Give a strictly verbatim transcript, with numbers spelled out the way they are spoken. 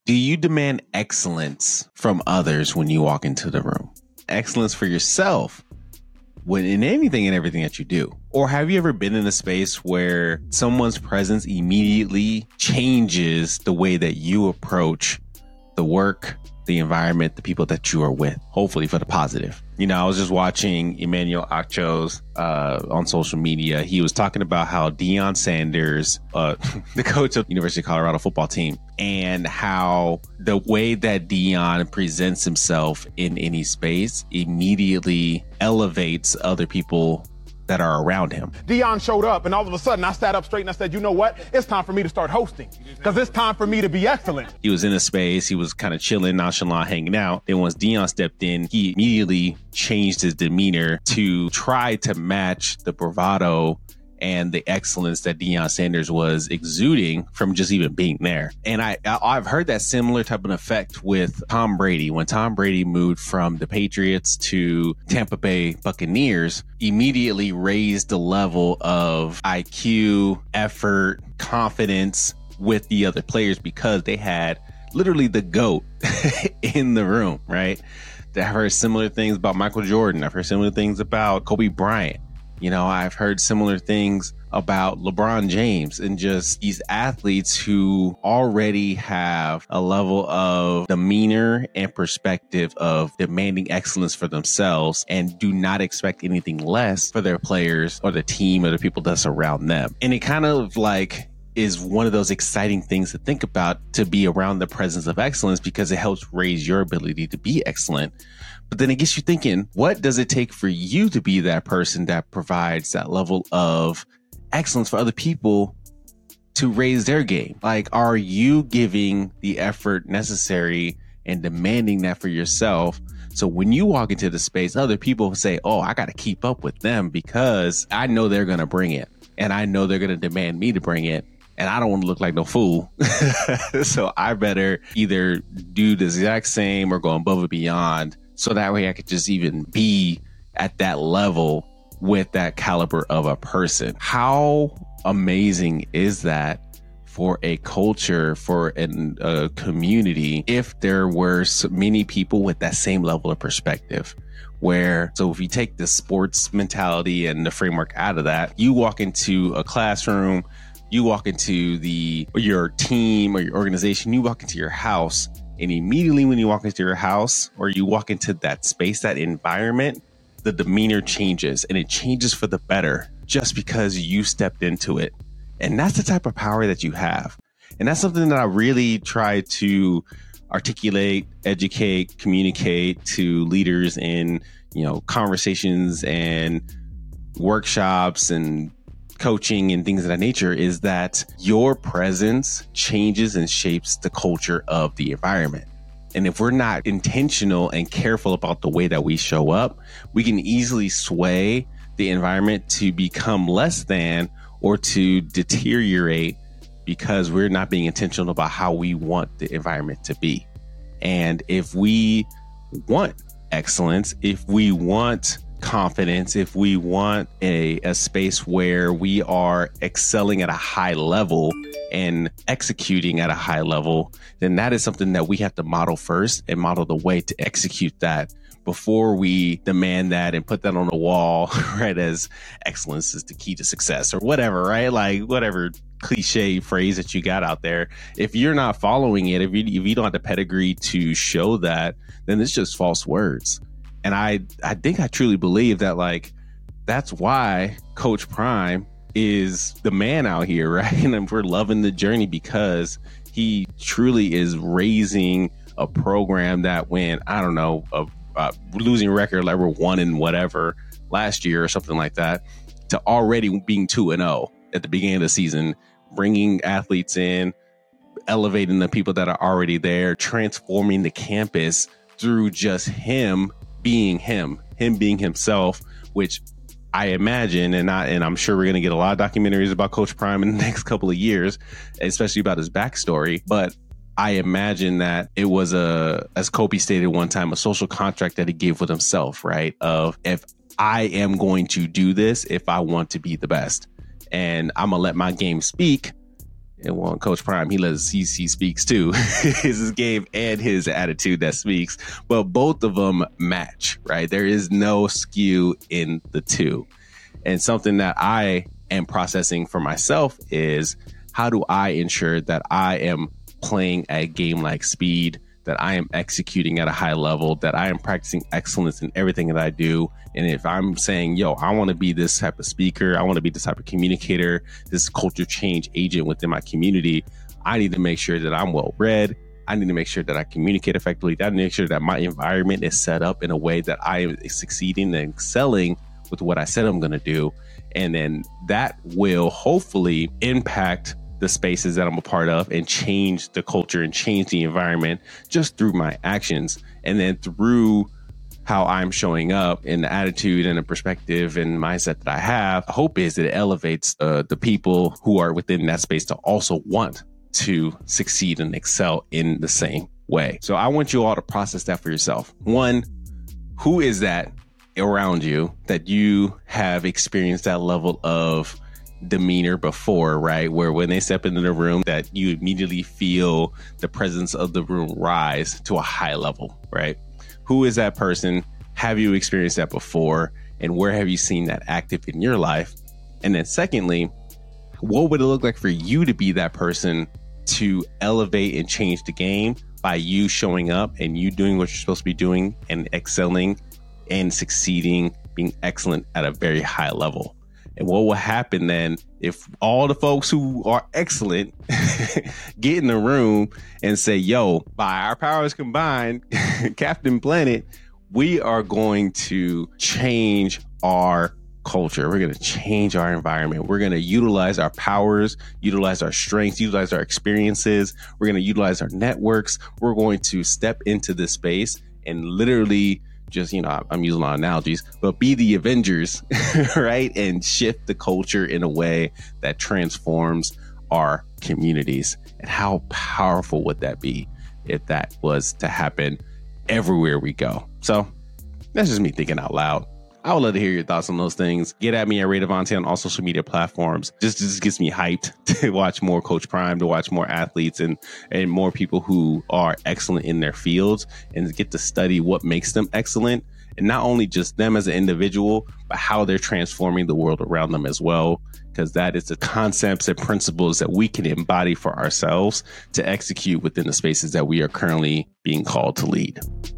Do you demand excellence from others when you walk into the room? Excellence for yourself when in anything and everything that you do? Or have you ever been in a space where someone's presence immediately changes the way that you approach the work, the environment, the people that you are with, hopefully for the positive? You know, I was just watching Emmanuel Achos uh, on social media. He was talking about how Deion Sanders, uh, the coach of the University of Colorado football team, and how the way that Deion presents himself in any space immediately elevates other people that are around him. Deion showed up, and all of a sudden I sat up straight and I said, you know what? It's time for me to start hosting, because it's time for me to be excellent. He was in a space. He was kind of chilling, nonchalant, hanging out. Then once Deion stepped in, he immediately changed his demeanor to try to match the bravado and the excellence that Deion Sanders was exuding from just even being there. And I, I've heard that similar type of effect with Tom Brady. When Tom Brady moved from the Patriots to Tampa Bay Buccaneers, immediately raised the level of I Q, effort, confidence with the other players because they had literally the GOAT in the room, right? I've heard similar things about Michael Jordan. I've heard similar things about Kobe Bryant. You know, I've heard similar things about LeBron James and just these athletes who already have a level of demeanor and perspective of demanding excellence for themselves and do not expect anything less for their players or the team or the people that surround them. And it kind of like is one of those exciting things to think about, to be around the presence of excellence, because it helps raise your ability to be excellent. But then it gets you thinking, what does it take for you to be that person that provides that level of excellence for other people to raise their game? Like, are you giving the effort necessary and demanding that for yourself? So when you walk into the space, other people say, oh, I got to keep up with them because I know they're going to bring it. And I know they're going to demand me to bring it. And I don't want to look like no fool. So I better either do the exact same or go above and beyond, so that way I could just even be at that level with that caliber of a person. How amazing is that for a culture, for an, a community, if there were so many people with that same level of perspective? Where, so if you take the sports mentality and the framework out of that, you walk into a classroom, you walk into the or your team or your organization, you walk into your house, and immediately when you walk into your house or you walk into that space, that environment, the demeanor changes, and it changes for the better just because you stepped into it. And that's the type of power that you have. And that's something that I really try to articulate, educate, communicate to leaders in, you know, conversations and workshops and coaching and things of that nature, is that your presence changes and shapes the culture of the environment. And if we're not intentional and careful about the way that we show up, we can easily sway the environment to become less than or to deteriorate because we're not being intentional about how we want the environment to be. And if we want excellence, if we want confidence, if we want a, a space where we are excelling at a high level and executing at a high level, then that is something that we have to model first and model the way to execute that before we demand that and put that on the wall, right? As excellence is the key to success or whatever, right? Like whatever cliche phrase that you got out there. If you're not following it, if you, if you don't have the pedigree to show that, then it's just false words. And I, I think I truly believe that, like, that's why Coach Prime is the man out here, right? And we're loving the journey because he truly is raising a program that when, I don't know, a, a losing record like we're one in whatever last year or something like that, to already being two and oh at the beginning of the season, bringing athletes in, elevating the people that are already there, transforming the campus through just him being him, him being himself, which I imagine, and I, and I'm sure we're going to get a lot of documentaries about Coach Prime in the next couple of years, especially about his backstory. But I imagine that it was a, as Kobe stated one time, a social contract that he gave with himself, right? Of, if I am going to do this, if I want to be the best, and I'm going to let my game speak, And well, Coach Prime, he lets he, he speaks too. It's his game and his attitude that speaks, but both of them match, right? There is no skew in the two. And something that I am processing for myself is, how do I ensure that I am playing at game-like speed, that I am executing at a high level, that I am practicing excellence in everything that I do? And if I'm saying, yo, I want to be this type of speaker, I want to be this type of communicator, this culture change agent within my community, I need to make sure that I'm well read. I need to make sure that I communicate effectively. I need to make sure that my environment is set up in a way that I am succeeding and excelling with what I said I'm going to do. And then that will hopefully impact the spaces that I'm a part of and change the culture and change the environment just through my actions. And then through how I'm showing up and the attitude and the perspective and mindset that I have, hope is that it elevates uh, the people who are within that space to also want to succeed and excel in the same way. So I want you all to process that for yourself. One, who is that around you that you have experienced that level of demeanor before, right? Where when they step into the room, that you immediately feel the presence of the room rise to a high level, right? Who is that person? Have you experienced that before? And where have you seen that active in your life? And then secondly, what would it look like for you to be that person to elevate and change the game by you showing up and you doing what you're supposed to be doing and excelling and succeeding, being excellent at a very high level? And what will happen then if all the folks who are excellent get in the room and say, yo, by our powers combined, Captain Planet, we are going to change our culture. We're going to change our environment. We're going to utilize our powers, utilize our strengths, utilize our experiences. We're going to utilize our networks. We're going to step into this space and literally just, you know, I'm using a lot of analogies, but be the Avengers, right? And shift the culture in a way that transforms our communities. And how powerful would that be if that was to happen everywhere we go? So that's just me thinking out loud. I would love to hear your thoughts on those things. Get at me at Ray Devontae on all social media platforms. Just, just gets me hyped to watch more Coach Prime, to watch more athletes and, and more people who are excellent in their fields and get to study what makes them excellent. And not only just them as an individual, but how they're transforming the world around them as well. Because that is the concepts and principles that we can embody for ourselves to execute within the spaces that we are currently being called to lead.